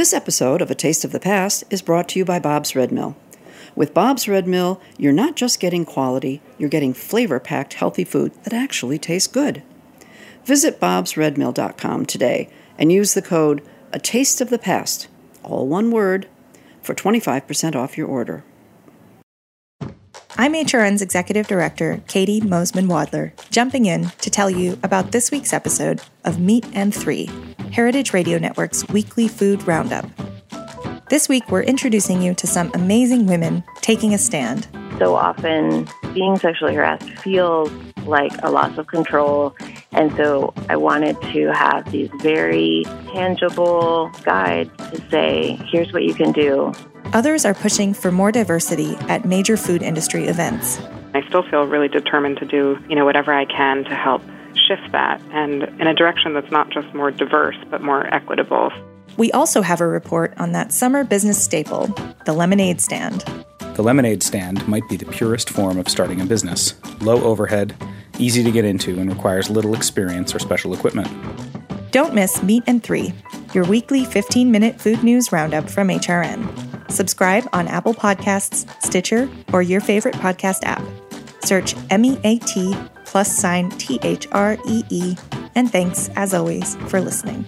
This episode of A Taste of the Past is brought to you by Bob's Red Mill. With Bob's Red Mill, you're not just getting quality, you're getting flavor-packed healthy food that actually tastes good. Visit bobsredmill.com today and use the code A Taste of the Past, all one word, for 25% off your order. I'm HRN's Executive Director, Katie Mosman-Wadler, jumping in to tell you about this week's episode of Meat and Three, Heritage Radio Network's weekly food roundup. This week, we're introducing you to some amazing women taking a stand. So often, being sexually harassed feels like a loss of control, and so I wanted to have these very tangible guides to say, here's what you can do. Others are pushing for more diversity at major food industry events. I still feel really determined to do, whatever I can to help shift that and in a direction that's not just more diverse, but more equitable. We also have a report on that summer business staple, the lemonade stand. The lemonade stand might be the purest form of starting a business. Low overhead, easy to get into, and requires little experience or special equipment. Don't miss Meat and Three, your weekly 15-minute food news roundup from HRN. Subscribe on Apple Podcasts, Stitcher, or your favorite podcast app. Search MEAT+THREE, and thanks, as always, for listening.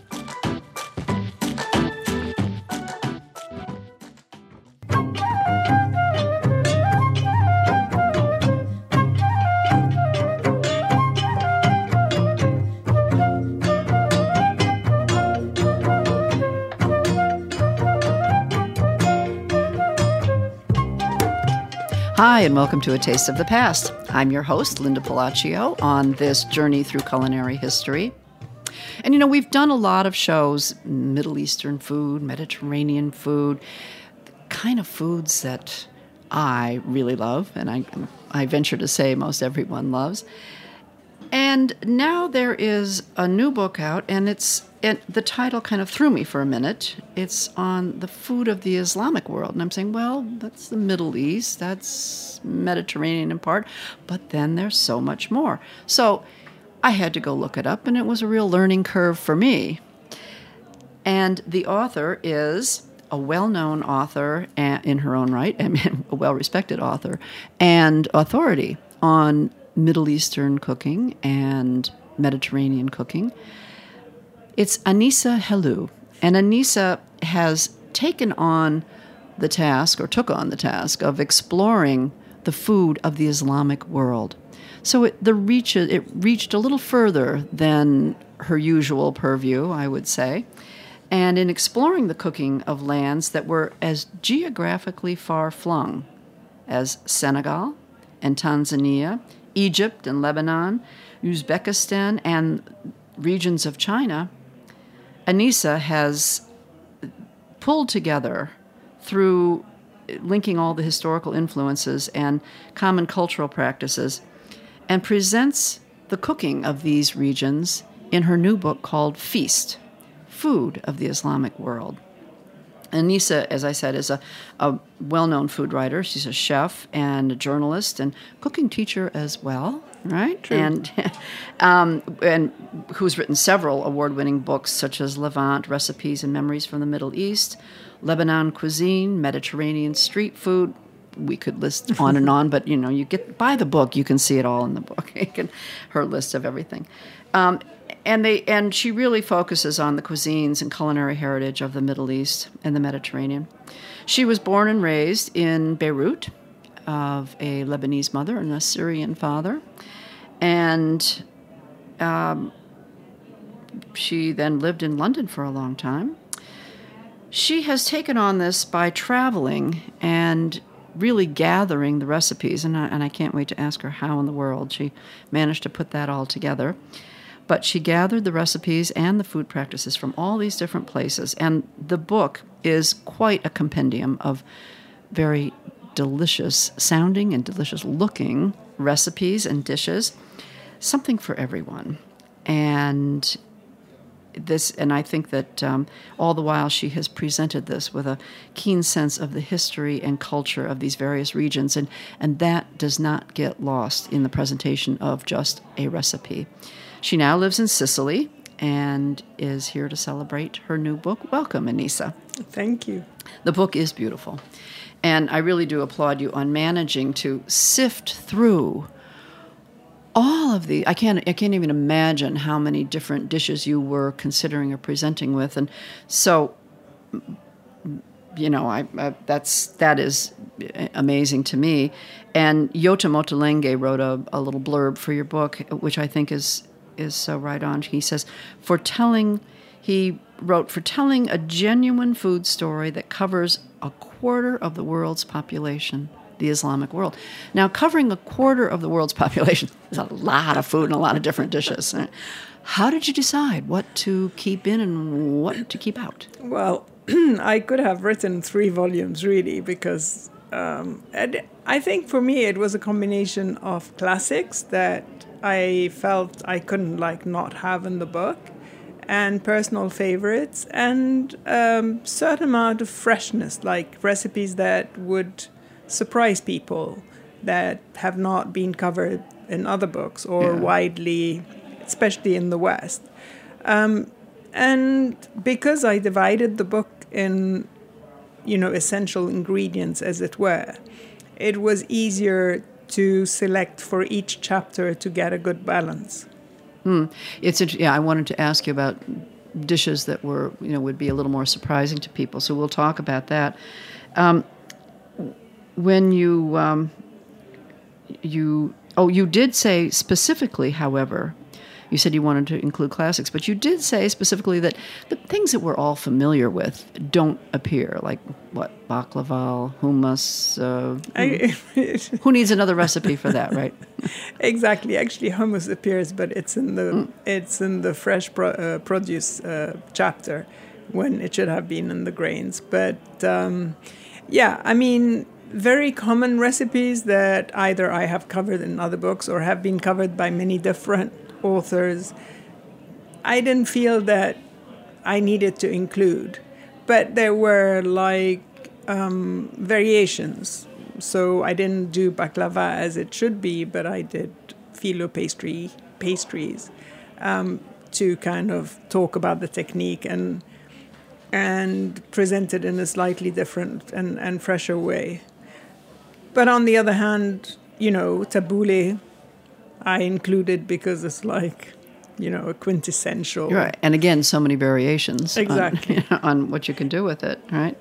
Hi, and welcome to A Taste of the Past. I'm your host, Linda Palacio, on this journey through culinary history. And we've done a lot of shows, Middle Eastern food, Mediterranean food, kind of foods that I really love, and I venture to say most everyone loves. And now there is a new book out, and the title kind of threw me for a minute. It's on the food of the Islamic world. And I'm saying, well, that's the Middle East, that's Mediterranean in part, but then there's so much more. So I had to go look it up, and it was a real learning curve for me. And the author is a well-known author in her own right, and a well-respected author, and authority on Middle Eastern cooking and Mediterranean cooking. It's Anissa Helou, and Anissa has taken on the task, or took on the task, of exploring the food of the Islamic world. So it reached a little further than her usual purview, I would say, and in exploring the cooking of lands that were as geographically far-flung as Senegal and Tanzania, Egypt and Lebanon, Uzbekistan, and regions of China, Anissa has pulled together, through linking all the historical influences and common cultural practices, and presents the cooking of these regions in her new book called Feast, Food of the Islamic World. Anissa, as I said, is a well-known food writer. She's a chef and a journalist and cooking teacher as well, right? True. And who's written several award-winning books such as Levant, Recipes and Memories from the Middle East, Lebanon Cuisine, Mediterranean Street Food. We could list on and on, but you buy the book, you can see it all in the book. Her list of everything. And she really focuses on the cuisines and culinary heritage of the Middle East and the Mediterranean. She was born and raised in Beirut of a Lebanese mother and a Syrian father. And she then lived in London for a long time. She has taken on this by traveling and really gathering the recipes. And I can't wait to ask her how in the world she managed to put that all together. But she gathered the recipes and the food practices from all these different places. And the book is quite a compendium of very delicious sounding and delicious looking recipes and dishes. Something for everyone. And I think that all the while she has presented this with a keen sense of the history and culture of these various regions. And that does not get lost in the presentation of just a recipe. She now lives in Sicily, and is here to celebrate her new book. Welcome, Anissa. Thank you. The book is beautiful, and I really do applaud you on managing to sift through all of the. I can't even imagine how many different dishes you were considering or presenting with, and so, you know, that is amazing to me. And Yota Motolenge wrote a little blurb for your book, which I think is so right on. He says, for telling a genuine food story that covers a quarter of the world's population, the Islamic world. Now, covering a quarter of the world's population is a lot of food and a lot of different dishes. How did you decide what to keep in and what to keep out? Well, I could have written 3 volumes, really, because I think for me it was a combination of classics that I felt I couldn't not have in the book, and personal favorites, and certain amount of freshness, like recipes that would surprise people that have not been covered in other books or widely, especially in the West. And because I divided the book in, essential ingredients, as it were, it was easier to select for each chapter to get a good balance. It's I wanted to ask you about dishes that were, would be a little more surprising to people. So we'll talk about that. When you did say specifically, however, you said you wanted to include classics, but you did say specifically that the things that we're all familiar with don't appear, like what, baklava, hummus. Who needs another recipe for that, right? Exactly. Actually, hummus appears, but it's in the fresh produce chapter, when it should have been in the grains. But very common recipes that either I have covered in other books or have been covered by many different authors, I didn't feel that I needed to include, but there were variations. So I didn't do baklava as it should be, but I did filo pastries to kind of talk about the technique and present it in a slightly different and fresher way. But on the other hand, tabbouleh I included because it's a quintessential. Right, and again, so many variations. Exactly. On what you can do with it, right?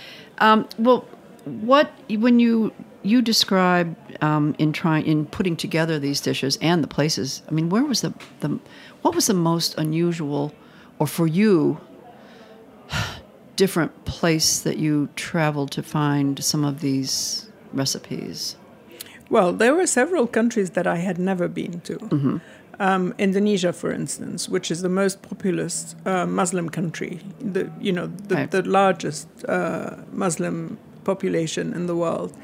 When you describe in putting together these dishes and the places, I mean, where was what was the most unusual, or for you, different place that you traveled to find some of these recipes? Well, there were several countries that I had never been to. Mm-hmm. Indonesia, for instance, which is the most populous Muslim country, the largest Muslim population in the world.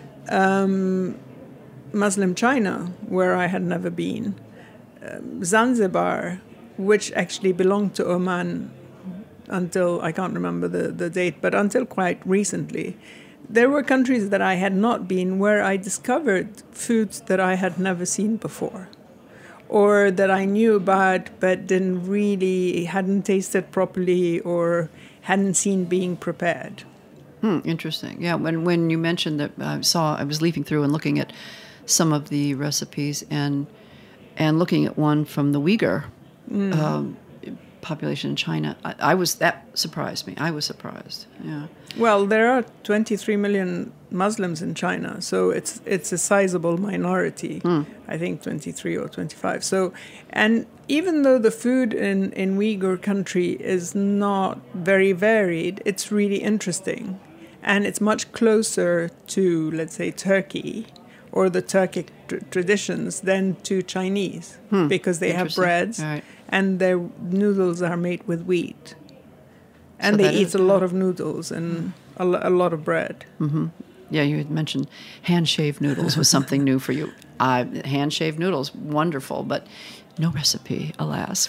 Muslim China, where I had never been. Zanzibar, which actually belonged to Oman until, I can't remember the date, but until quite recently. There were countries that I had not been where I discovered foods that I had never seen before, or that I knew about but hadn't tasted properly or hadn't seen being prepared. Interesting. Yeah, when you mentioned that, I was leafing through and looking at some of the recipes and looking at one from the Uyghur population in China. That surprised me. I was surprised. Yeah. Well, there are 23 million Muslims in China, so it's a sizable minority. I think 23 or 25. So, and even though the food in Uyghur country is not very varied, it's really interesting, and it's much closer to, let's say, Turkey or the Turkic traditions than to Chinese, because they have breads, right, and their noodles are made with wheat. And so they eat a lot of noodles and a lot of bread. Mm-hmm. Yeah, you had mentioned hand-shaved noodles was something new for you. Hand-shaved noodles, wonderful, but no recipe, alas.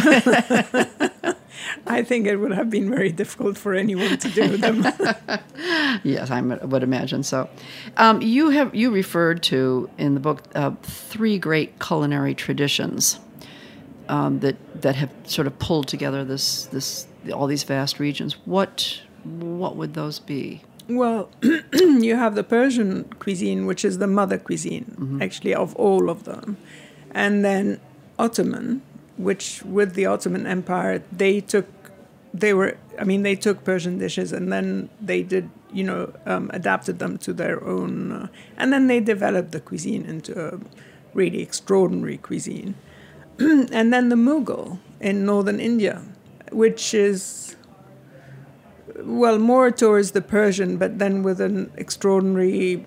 I think it would have been very difficult for anyone to do them. Yes, I would imagine so. You referred to in the book 3 great culinary traditions that that have sort of pulled together all these vast regions. What would those be? Well, you have the Persian cuisine, which is the mother cuisine, actually, of all of them. And then Ottoman, which with the Ottoman Empire, they took Persian dishes and then they did, adapted them to their own, and then they developed the cuisine into a really extraordinary cuisine. And then the Mughal in northern India, which is, well, more towards the Persian, but then with an extraordinary,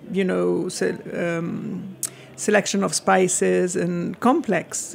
selection of spices and complex,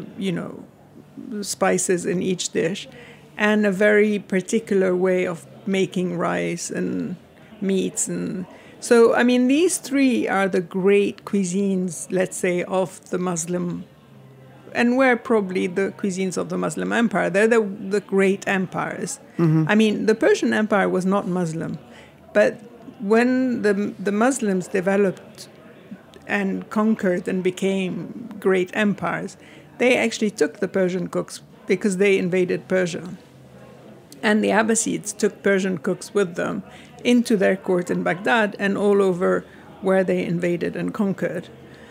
spices in each dish, and a very particular way of making rice and meats. And so, these three are the great cuisines, let's say, of the Muslim, and were probably the cuisines of the Muslim Empire. They're the great empires. The Persian Empire was not Muslim, but when the Muslims developed and conquered and became great empires, they actually took the Persian cooks because they invaded Persia. And the Abbasids took Persian cooks with them into their court in Baghdad and all over where they invaded and conquered.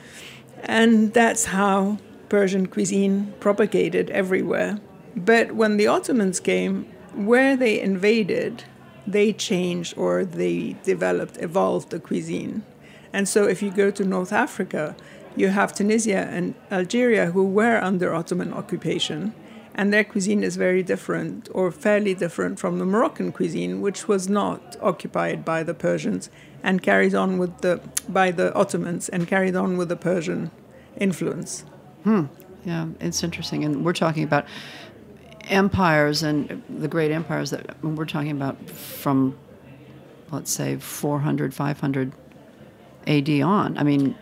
And that's how Persian cuisine propagated everywhere. But when the Ottomans came, where they invaded, they changed or they evolved the cuisine. And so if you go to North Africa, you have Tunisia and Algeria who were under Ottoman occupation, and their cuisine is very different or fairly different from the Moroccan cuisine, which was not occupied by the Persians and carried on by the Ottomans and carried on with the Persian influence. Yeah, it's interesting. And we're talking about empires and the great empires that we're talking about from, let's say, 400, 500 AD on.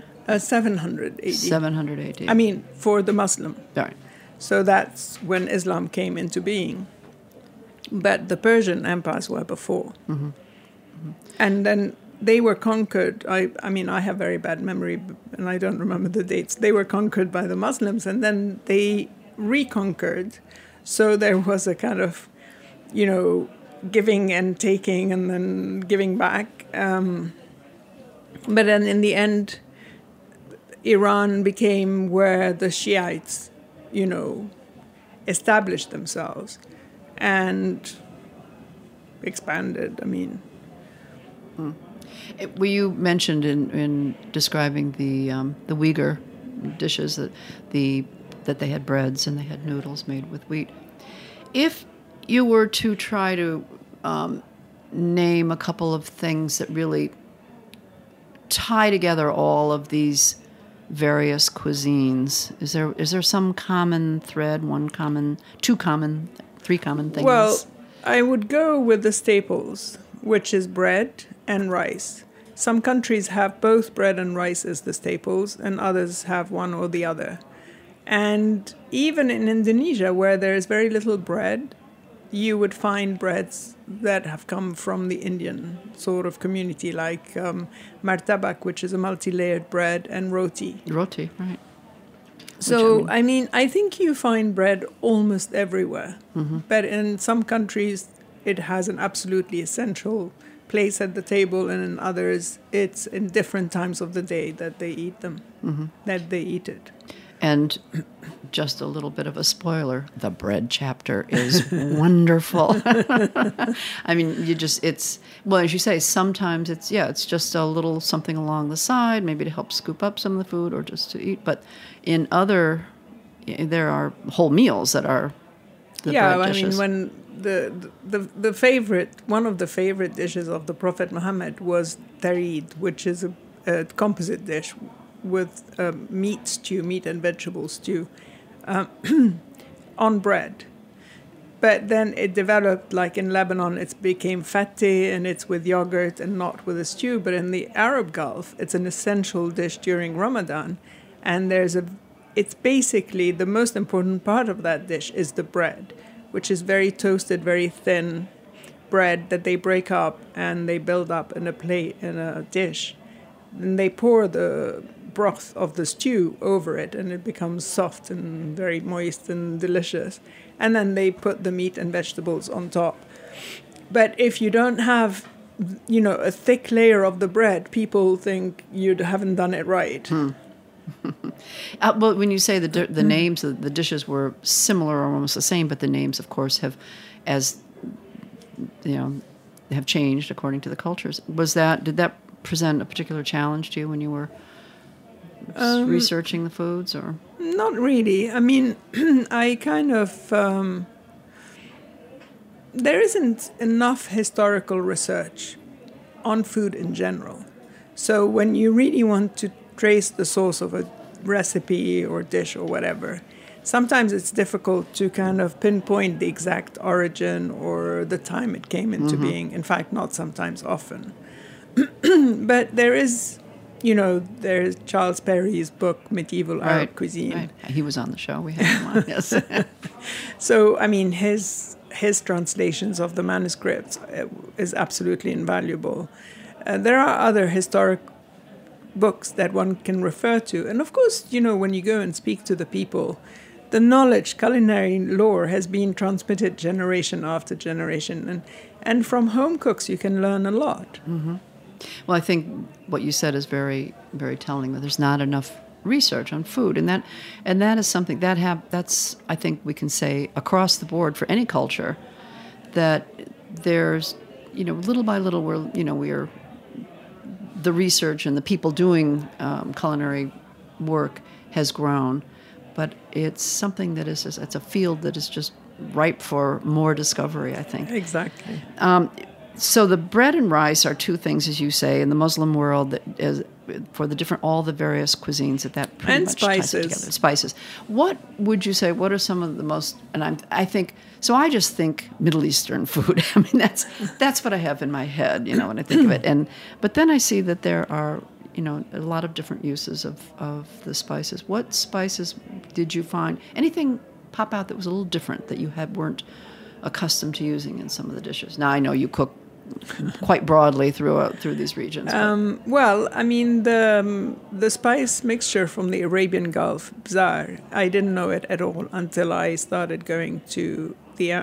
700 AD. 700 AD. For the Muslim. Right. So that's when Islam came into being. But the Persian empires were before. And then they were conquered. I have very bad memory, and I don't remember the dates. They were conquered by the Muslims, and then they reconquered. So there was a kind of, giving and taking and then giving back. But then in the end, Iran became where the Shiites, established themselves and expanded. Well, you mentioned in describing the Uyghur dishes that they had breads and they had noodles made with wheat. If you were to try to name a couple of things that really tie together all of these various cuisines, is there some common thread, two common, three common things? Well, I would go with the staples, which is bread and rice. Some countries have both bread and rice as the staples, and others have one or the other. And even in Indonesia, where there is very little bread, you would find breads that have come from the Indian sort of community, like martabak, which is a multi-layered bread, and roti. Roti, right. So, I think you find bread almost everywhere. But in some countries, it has an absolutely essential place at the table, and in others, it's in different times of the day that they eat them, that they eat it. And just a little bit of a spoiler, the bread chapter is wonderful. As you say, sometimes it's just a little something along the side, maybe to help scoop up some of the food or just to eat. But in there are whole meals that are the bread dishes. When the favorite, one of the favorite dishes of the Prophet Muhammad was tarid, which is a composite dish with meat and vegetable stew on bread. But then it developed, like in Lebanon, it became fateh, and it's with yogurt and not with a stew. But in the Arab Gulf, it's an essential dish during Ramadan. And it's basically the most important part of that dish is the bread, which is very toasted, very thin bread that they break up and they build up in a plate, in a dish. And they pour the broth of the stew over it, and it becomes soft and very moist and delicious. And then they put the meat and vegetables on top. But if you don't have, a thick layer of the bread, people think you haven't done it right. Well, when you say the names, the dishes were similar or almost the same, but the names, of course, have changed according to the cultures. Did that present a particular challenge to you when you were researching the foods, or? Not really. I mean, I kind of... there isn't enough historical research on food in general. So when you really want to trace the source of a recipe or dish or whatever, sometimes it's difficult to kind of pinpoint the exact origin or the time it came into being. In fact, not sometimes, often. But there is, there's Charles Perry's book, Medieval Arab Cuisine. Right. He was on the show. We had him on, yes. So, I mean, his translations of the manuscripts is absolutely invaluable. There are other historic books that one can refer to. And of course, when you go and speak to the people, the knowledge, culinary lore has been transmitted generation after generation. And from home cooks, you can learn a lot. Mm-hmm. Well, I think what you said is very, very telling, that there's not enough research on food. And that is something that's, I think we can say across the board for any culture, that there's, little by little, we're the research and the people doing culinary work has grown, but it's something that it's a field that is just ripe for more discovery, I think. Exactly. So the bread and rice are two things, as you say, in the Muslim world that is for all the various cuisines that pretty and much spices. ties it together. Spices. What would you say? What are some of the most? And I think so. I just think Middle Eastern food. I mean, that's what I have in my head, when I think of it. But then I see that there are a lot of different uses of the spices. What spices did you find? Anything pop out that was a little different that you weren't accustomed to using in some of the dishes? Now I know you cook quite broadly through these regions. Well, I mean, the spice mixture from the Arabian Gulf, bzar, I didn't know it at all until I started going to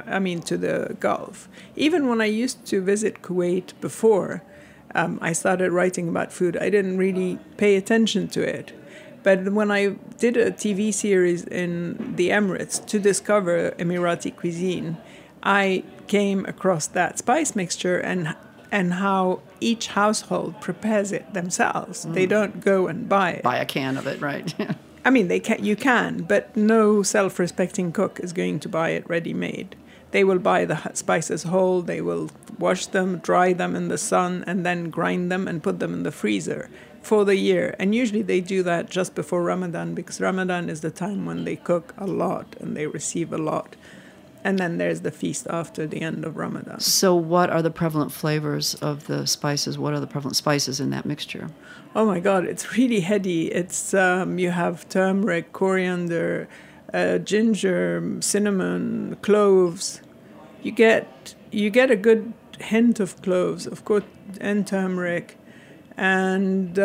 the Gulf. Even when I used to visit Kuwait before I started writing about food, I didn't really pay attention to it. But when I did a TV series in the Emirates to discover Emirati cuisine, I came across that spice mixture and how each household prepares it themselves. They don't go and buy it. Buy a can of it, right? I mean, you can, but no self-respecting cook is going to buy it ready-made. They will buy the spices whole, they will wash them, dry them in the sun, and then grind them and put them in the freezer for the year. And usually they do that just before Ramadan, because Ramadan is the time when they cook a lot and they receive a lot. And then there's the feast after the end of Ramadan. So what are the prevalent flavors of the spices? What are the prevalent spices in that mixture? Oh my God, it's really heady. It's you have turmeric, coriander, ginger, cinnamon, cloves. You get a good hint of cloves, of course, and turmeric. And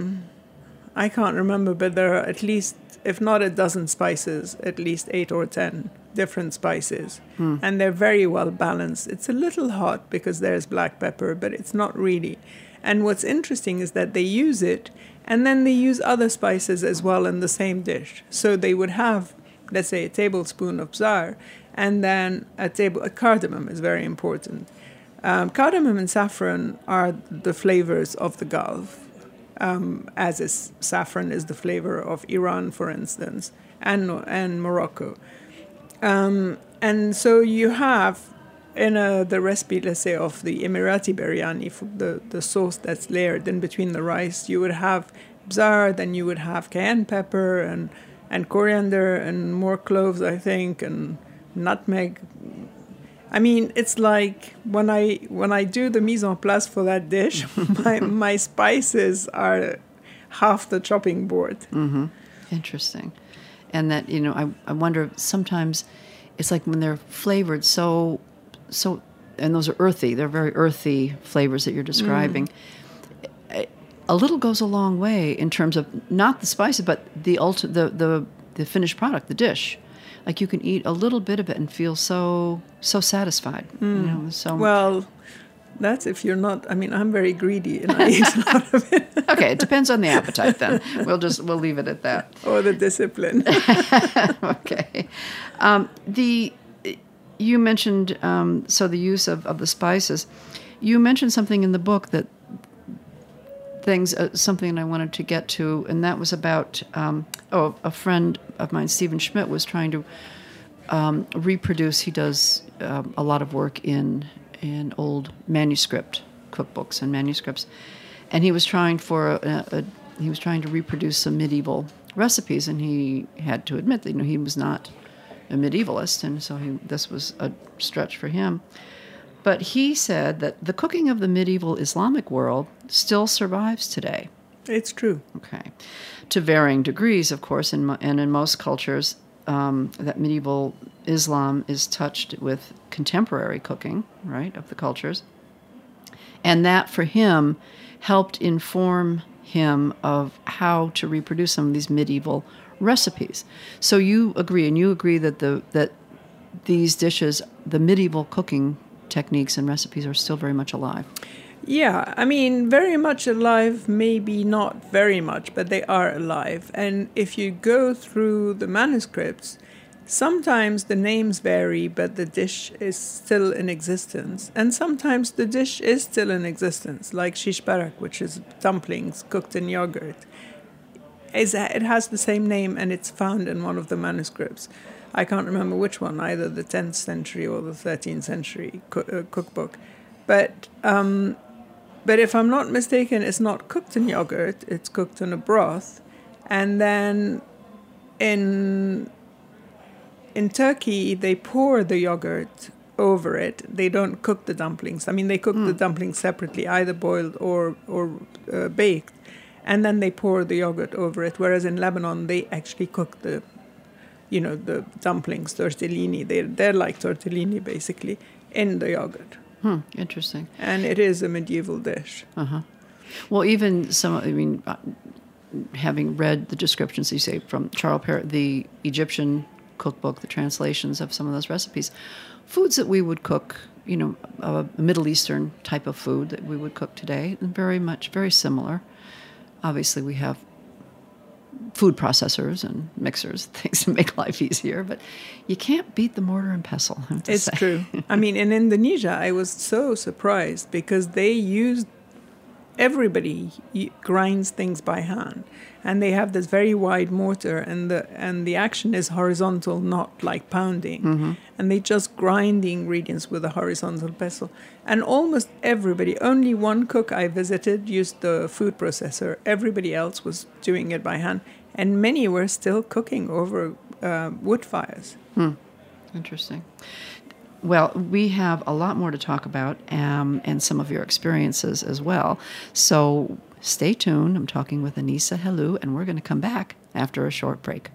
I can't remember, but there are at least, if not a dozen spices, at least 8 or 10 different spices. And they're very well balanced. It's a little hot because there's black pepper, but it's not really. And what's interesting is that they use it, and then they use other spices as well in the same dish. So they would have, let's say, a tablespoon of bzar, and then a cardamom is very important. Cardamom and saffron are the flavors of the Gulf, as is saffron is the flavor of Iran, for instance, and Morocco. And so you have in the recipe, let's say, of the Emirati biryani, the sauce that's layered in between the rice, you would have bzar, then you would have cayenne pepper and coriander and more cloves, I think, and nutmeg. I mean, it's like when I do the mise en place for that dish, my spices are half the chopping board. Mm-hmm. Interesting. And that, I wonder, sometimes it's like when they're flavored so, and those are earthy, they're very earthy flavors that you're describing. a little goes a long way in terms of not the spices, but the finished product, the dish. Like you can eat a little bit of it and feel so satisfied. Well, that's if you're not. I mean, I'm very greedy and I eat a lot of it. Okay, it depends on the appetite. Then we'll leave it at that. Or the discipline. Okay. You mentioned the use of the spices. You mentioned something in the book that something I wanted to get to, and that was about a friend of mine, Stephen Schmidt, was trying to reproduce. He does a lot of work in old manuscript cookbooks and manuscripts, and he was trying to reproduce some medieval recipes, and he had to admit that he was not a medievalist, and so this was a stretch for him. But he said that the cooking of the medieval Islamic world still survives today. It's true. Okay. To varying degrees, of course, and in most cultures, that medieval Islam is touched with contemporary cooking, right, of the cultures. And that, for him, helped inform him of how to reproduce some of these medieval recipes. So you agree that these dishes, the medieval cooking techniques and recipes, are still very much alive. Yeah, I mean, very much alive, maybe not very much, but they are alive. And if you go through the manuscripts, sometimes the names vary, but the dish is still in existence. And sometimes the dish is still in existence, like shish barak, which is dumplings cooked in yogurt. It has the same name, and it's found in one of the manuscripts. I can't remember which one, either the 10th century or the 13th century cookbook. But if I'm not mistaken, it's not cooked in yogurt, it's cooked in a broth. And then in Turkey, they pour the yogurt over it. They don't cook the dumplings. I mean, they cook the dumplings separately, either boiled or baked. And then they pour the yogurt over it. Whereas in Lebanon, they actually cook the dumplings, tortellini. They're like tortellini, basically, in the yogurt. Interesting. And it is a medieval dish. Uh-huh. Well, even having read the descriptions, you say, from Charles Perrault, the Egyptian cookbook, the translations of some of those recipes, foods that we would cook, a Middle Eastern type of food that we would cook today, and very similar. Obviously, we have food processors and mixers, things to make life easier, but you can't beat the mortar and pestle. It's true. I mean, in Indonesia, I was so surprised because everybody grinds things by hand, and they have this very wide mortar, and the action is horizontal, not like pounding. Mm-hmm. And they just grind the ingredients with a horizontal pestle. And almost everybody, only one cook I visited used the food processor. Everybody else was doing it by hand, and many were still cooking over wood fires. Interesting. Well, we have a lot more to talk about, and some of your experiences as well. So stay tuned. I'm talking with Anissa Helou, and we're going to come back after a short break.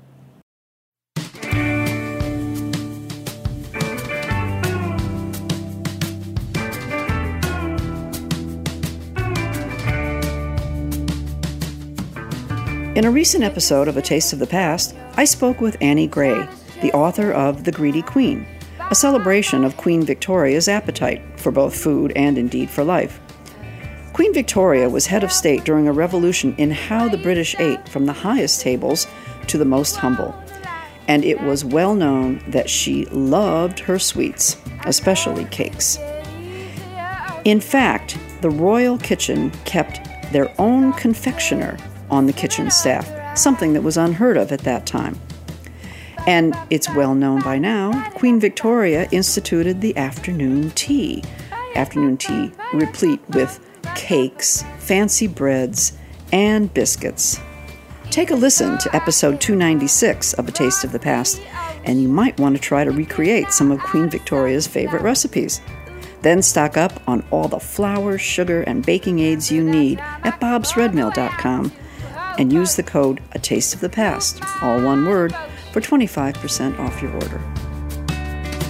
In a recent episode of A Taste of the Past, I spoke with Annie Gray, the author of The Greedy Queen, a celebration of Queen Victoria's appetite for both food and indeed for life. Queen Victoria was head of state during a revolution in how the British ate, from the highest tables to the most humble. And it was well known that she loved her sweets, especially cakes. In fact, the royal kitchen kept their own confectioner on the kitchen staff, something that was unheard of at that time. And it's well known by now, Queen Victoria instituted the afternoon tea replete with cakes, fancy breads, and biscuits. Take a listen to episode 296 of A Taste of the Past, and you might want to try to recreate some of Queen Victoria's favorite recipes. Then stock up on all the flour, sugar, and baking aids you need at bobsredmill.com and use the code A Taste of the Past, all one word, for 25% off your order.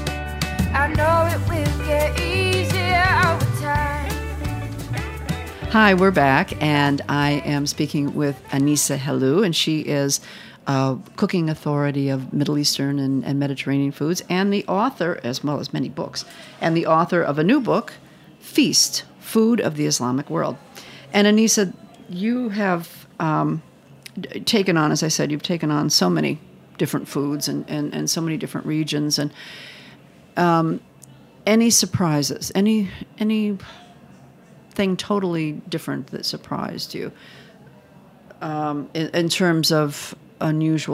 I know it will get easier over time. Hi, we're back, and I am speaking with Anissa Helou, and she is a cooking authority of Middle Eastern and Mediterranean foods, and the author, as well as many books, and the author of a new book, Feast, Food of the Islamic World. And Anissa, you have taken on, as I said, you've taken on so many different foods and so many different regions, and any surprises, anything totally different that surprised you in terms of unusual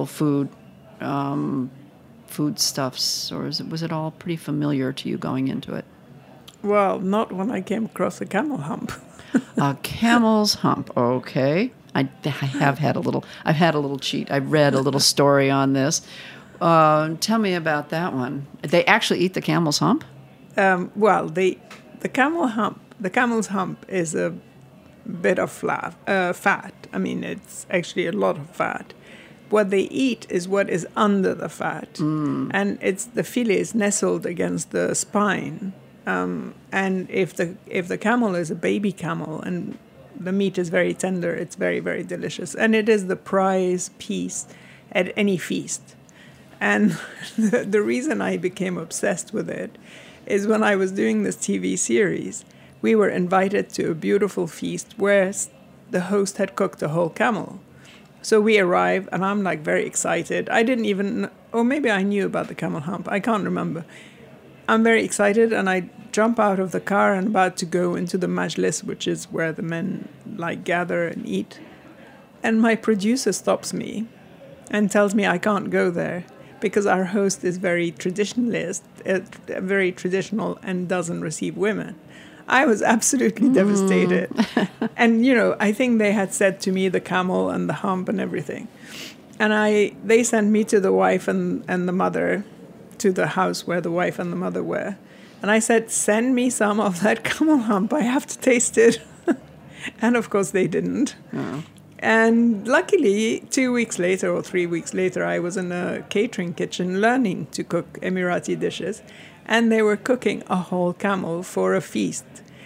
foodstuffs, or was it all pretty familiar to you going into it? Well, not when I came across a camel hump. A camel's hump. Okay, I have had a little. I've had a little cheat. I read a little story on this. Tell me about that one. They actually eat the camel's hump? Well, the camel's hump is a bit of fat. I mean, it's actually a lot of fat. What they eat is what is under the fat, and it's the filets nestled against the spine. And if the camel is a baby camel and the meat is very tender, it's very, very delicious, and it is the prize piece at any feast. And the reason I became obsessed with it is when I was doing this TV series, we were invited to a beautiful feast where the host had cooked a whole camel. So we arrive, and I'm like very excited. I didn't even, or maybe I knew about the camel hump. I can't remember. I'm very excited, and I jump out of the car and about to go into the majlis, which is where the men like gather and eat. And my producer stops me and tells me I can't go there because our host is very traditionalist, very traditional, and doesn't receive women. I was absolutely devastated. And, I think they had said to me the camel and the hump and everything. And they sent me to the wife and the mother, to the house where the wife and the mother were. And I said, send me some of that camel hump. I have to taste it. And, of course, they didn't. Oh. And luckily, 2 weeks later or 3 weeks later, I was in a catering kitchen learning to cook Emirati dishes. And they were cooking a whole camel for a feast.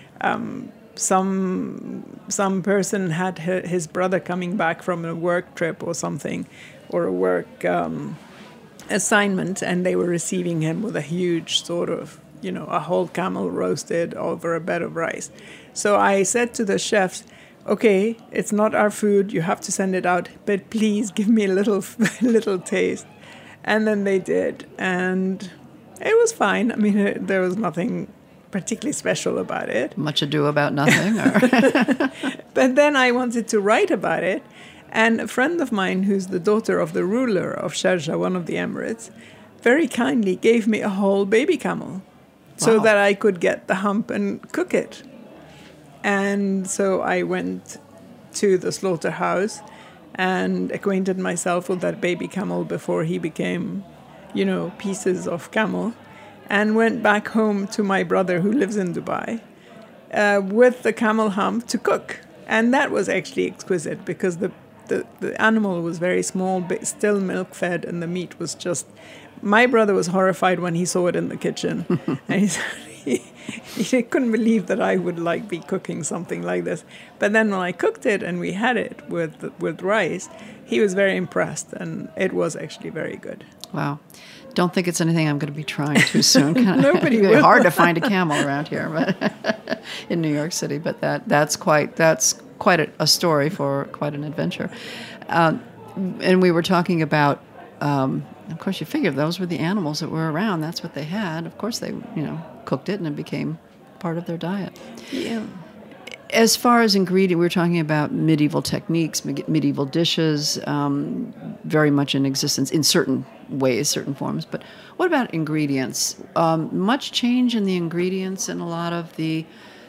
Some person had his brother coming back from a work trip or something, or a work assignment, and they were receiving him with a huge sort of, a whole camel roasted over a bed of rice. So I said to the chefs, okay, it's not our food, you have to send it out, but please give me a little taste. And then they did, and it was fine. I mean, there was nothing particularly special about it. Much ado about nothing? But then I wanted to write about it, and a friend of mine who's the daughter of the ruler of Sharjah, one of the Emirates, very kindly gave me a whole baby camel so that I could get the hump and cook it. And so I went to the slaughterhouse and acquainted myself with that baby camel before he became, pieces of camel, and went back home to my brother who lives in Dubai with the camel hump to cook. And that was actually exquisite because the animal was very small, but still milk-fed, and the meat was just... My brother was horrified when he saw it in the kitchen. And he couldn't believe that I would be cooking something like this. But then when I cooked it and we had it with rice, he was very impressed, and it was actually very good. Wow. Don't think it's anything I'm going to be trying too soon. Nobody It's will. hard to find a camel around here, but in New York City. But that's quite a story for quite an adventure. And we were talking about, of course, you figure those were the animals that were around. That's what they had. Of course, they cooked it, and it became part of their diet. Yeah. As far as ingredient, we were talking about medieval techniques, medieval dishes, very much in existence in certain ways, certain forms. But what about ingredients? Much change in the ingredients in a lot of the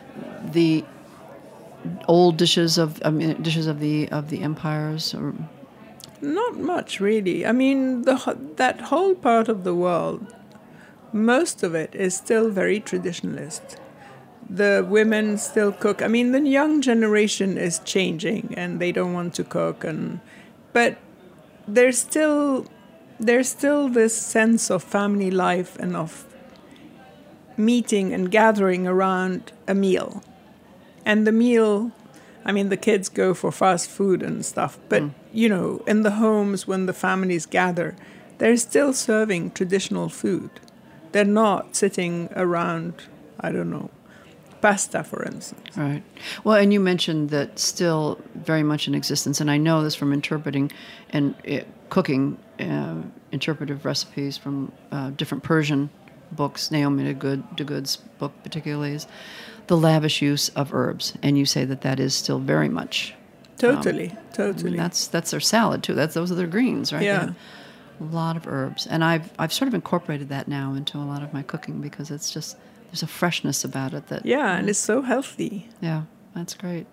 old dishes of the empires, or Not much, really. I mean, that whole part of the world, most of it is still very traditionalist. The women still cook. I mean, the young generation is changing, and they don't want to cook, but there's still this sense of family life and of meeting and gathering around a meal. And the meal I mean, the kids go for fast food and stuff, but, in the homes when the families gather, they're still serving traditional food. They're not sitting around, I don't know, pasta, for instance. Right. Well, and you mentioned that still very much in existence, and I know this from interpreting and cooking interpretive recipes from different Persian books. Naomi Degood's book particularly is the lavish use of herbs, and you say that is still very much totally. I mean, that's their salad too. Those are their greens, right? Yeah. A lot of herbs, and I've sort of incorporated that now into a lot of my cooking because it's just there's a freshness about it that and it's so healthy. Yeah, that's great.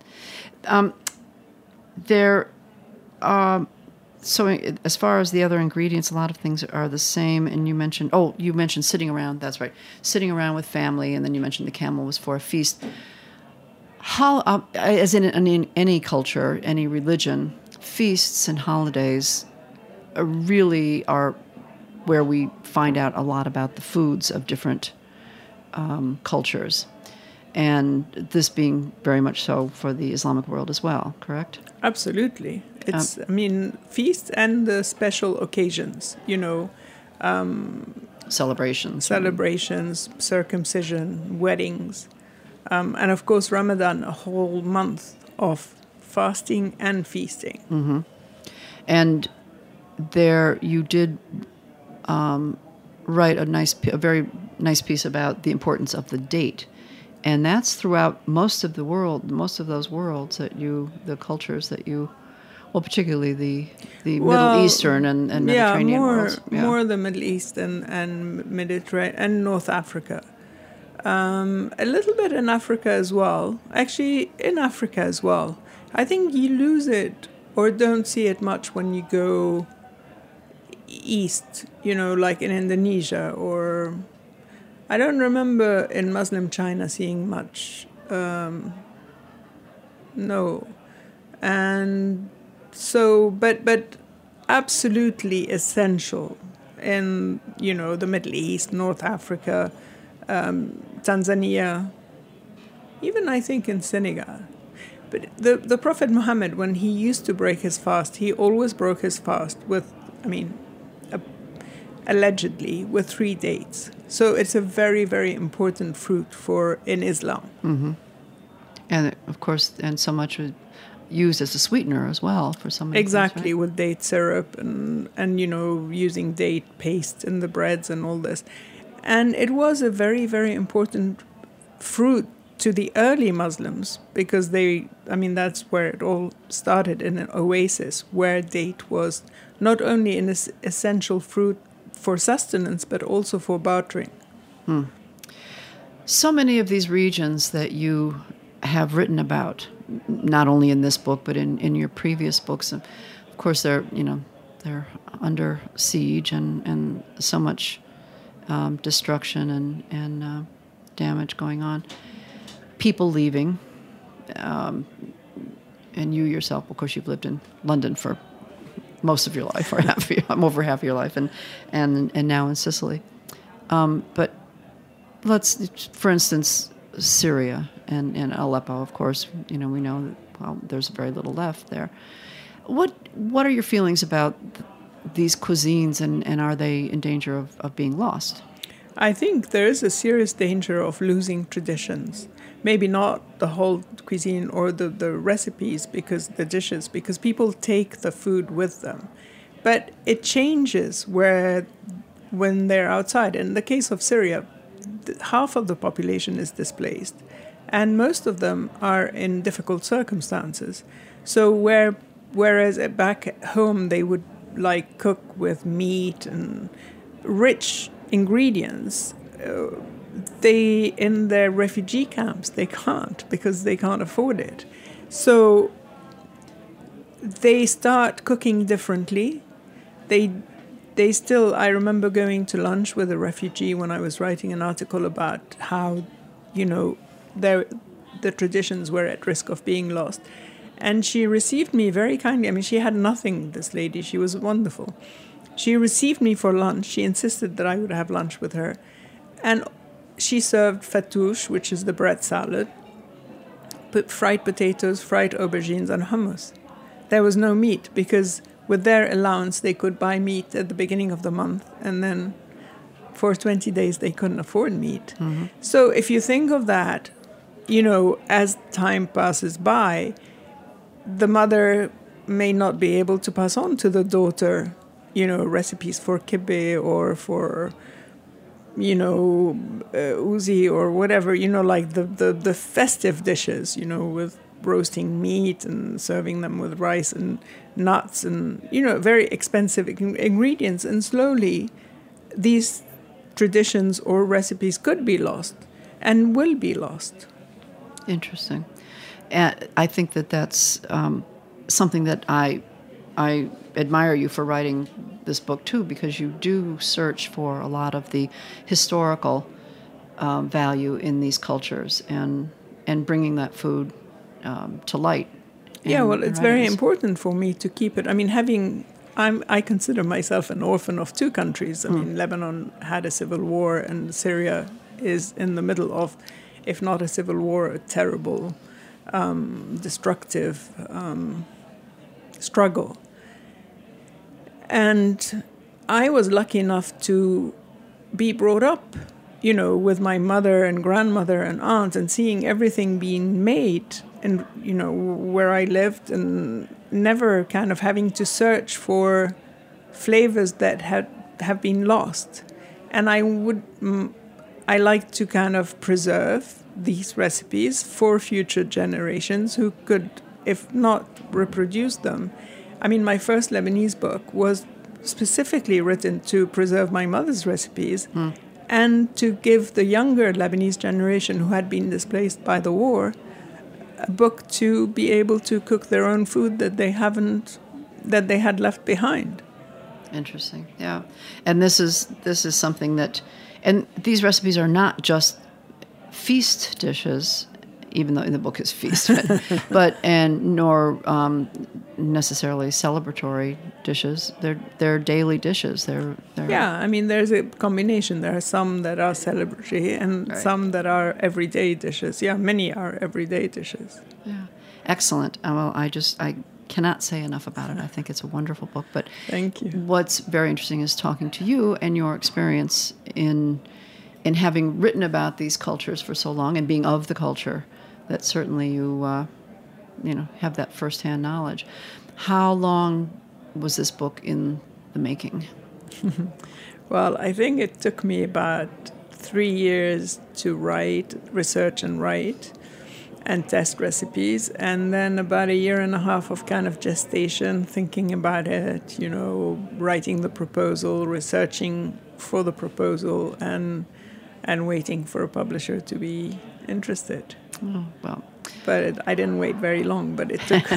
So as far as the other ingredients, a lot of things are the same. And you mentioned sitting around. That's right, sitting around with family, and then you mentioned the camel was for a feast. How, as in any culture, any religion, feasts and holidays really are where we find out a lot about the foods of different cultures, and this being very much so for the Islamic world as well, correct? Absolutely. It's, feasts and the special occasions, Celebrations, circumcision, weddings, and of course Ramadan, a whole month of fasting and feasting. Mm-hmm. And there you did write a very nice piece about the importance of the date, and that's throughout most of the world, most of those worlds the cultures that you, well, particularly the Middle Eastern and Mediterranean worlds. More the Middle East and Mediterranean and North Africa. A little bit in Africa as well. Actually, in Africa as well. I think you lose it or don't see it much when you go east, like in Indonesia, or I don't remember in Muslim China seeing much. No. And so, but absolutely essential in, the Middle East, North Africa, Tanzania, even I think in Senegal. But the Prophet Muhammad, when he used to break his fast, he always broke his fast with, allegedly, with 3 dates. So it's a very, very important fruit in Islam. Mm-hmm. And of course, and so much used as a sweetener as well for some. Exactly, things, right? With date syrup and using date paste in the breads and all this. And it was a very, very important fruit to the early Muslims because that's where it all started, in an oasis where date was not only an essential fruit for sustenance but also for bartering. So many of these regions that you have written about, not only in this book but in your previous books, of course they're under siege and so much destruction and damage going on. People leaving, and you yourself, of course, you've lived in London for most of your life, or over half of your life, and now in Sicily. But for instance, Syria and Aleppo, of course, we know that there's very little left there. What are your feelings about these cuisines, and are they in danger of being lost? I think there is a serious danger of losing traditions. Maybe not the whole cuisine or the recipes, the dishes, because people take the food with them. But it changes when they're outside. In the case of Syria, half of the population is displaced, and most of them are in difficult circumstances. So whereas back home they would cook with meat and rich ingredients, in their refugee camps they can't, because they can't afford it. So they start cooking differently. They still, I remember going to lunch with a refugee when I was writing an article about how, the traditions were at risk of being lost. And she received me very kindly. She had nothing, this lady. She was wonderful. She received me for lunch. She insisted that I would have lunch with her. And she served fattoush, which is the bread salad, fried potatoes, fried aubergines, and hummus. There was no meat because with their allowance, they could buy meat at the beginning of the month, and then for 20 days, they couldn't afford meat. Mm-hmm. So if you think of that, as time passes by, the mother may not be able to pass on to the daughter, recipes for kibbeh or for, uzi or whatever, like the festive dishes, with roasting meat and serving them with rice and nuts and, very expensive ingredients. And slowly these traditions or recipes could be lost and will be lost. Interesting. And I think that's something that I admire you for writing this book too, because you do search for a lot of the historical value in these cultures and bringing that food to light. It's very important for me to keep it. I mean, I consider myself an orphan of two countries. I mean, Lebanon had a civil war, and Syria is in the middle of, if not a civil war, a terrible, destructive struggle. And I was lucky enough to be brought up, with my mother and grandmother and aunt, and seeing everything being made, and where I lived, and never kind of having to search for flavors that have been lost. And I like to kind of preserve these recipes for future generations who could, if not reproduce them. I mean, my first Lebanese book was specifically written to preserve my mother's recipes and to give the younger Lebanese generation who had been displaced by the war a book to be able to cook their own food that they had left behind. Interesting, yeah. And this is something that, and these recipes are not just feast dishes, even though in the book is feast, nor necessarily celebratory dishes. They're daily dishes. They're I mean, there's a combination. There are some that are celebratory and some that are everyday dishes. Yeah, many are everyday dishes. Yeah, excellent. Well, I cannot say enough about it. I think it's a wonderful book. But thank you. What's very interesting is talking to you and your experience in having written about these cultures for so long and being of the culture. That certainly you have that firsthand knowledge. How long was this book in the making? Well, I think it took me about 3 years to research and write, and test recipes, and then about 1.5 years of kind of gestation, thinking about it, writing the proposal, researching for the proposal, and waiting for a publisher to be interested. Oh, well. But I didn't wait very long, but it took,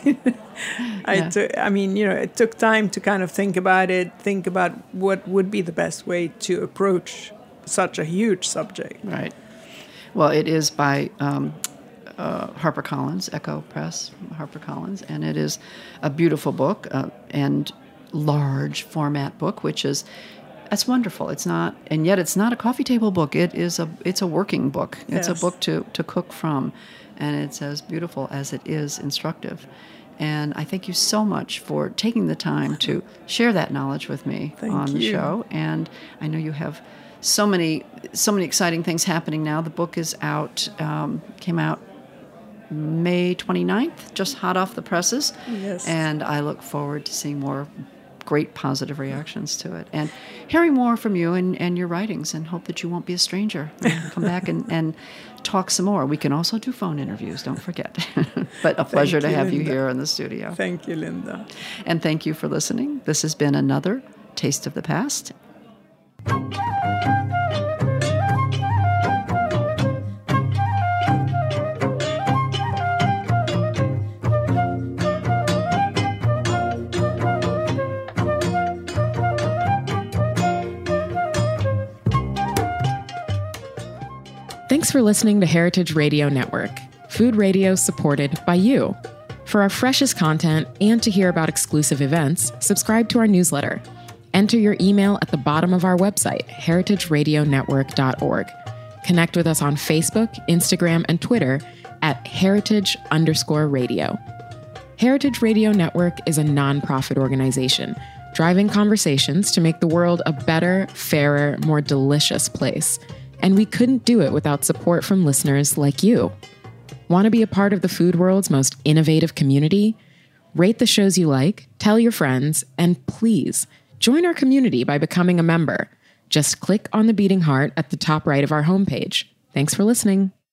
it took time to kind of think about what would be the best way to approach such a huge subject. Right. Well, it is by HarperCollins, Echo Press, HarperCollins, and it is a beautiful book and large format book, that's wonderful. It's not, and yet it's not a coffee table book. It's a working book. It's a book to cook from, and it's as beautiful as it is instructive. And I thank you so much for taking the time to share that knowledge with me on the show. And I know you have so many exciting things happening now. The book is out, came out May 29th, just hot off the presses. Yes. And I look forward to seeing more great positive reactions to it and hearing more from you and your writings, and hope that you won't be a stranger. Come back and talk some more. We can also do phone interviews, don't forget. But a pleasure to have you here in the studio. Thank you, Linda. And thank you for listening. This has been another Taste of the Past. Thanks for listening to Heritage Radio Network, food radio supported by you. For our freshest content and to hear about exclusive events, subscribe to our newsletter. Enter your email at the bottom of our website, heritageradionetwork.org. Connect with us on Facebook, Instagram, and Twitter at heritage_radio. Heritage Radio Network is a nonprofit organization driving conversations to make the world a better, fairer, more delicious place. And we couldn't do it without support from listeners like you. Want to be a part of the food world's most innovative community? Rate the shows you like, tell your friends, and please join our community by becoming a member. Just click on the beating heart at the top right of our homepage. Thanks for listening.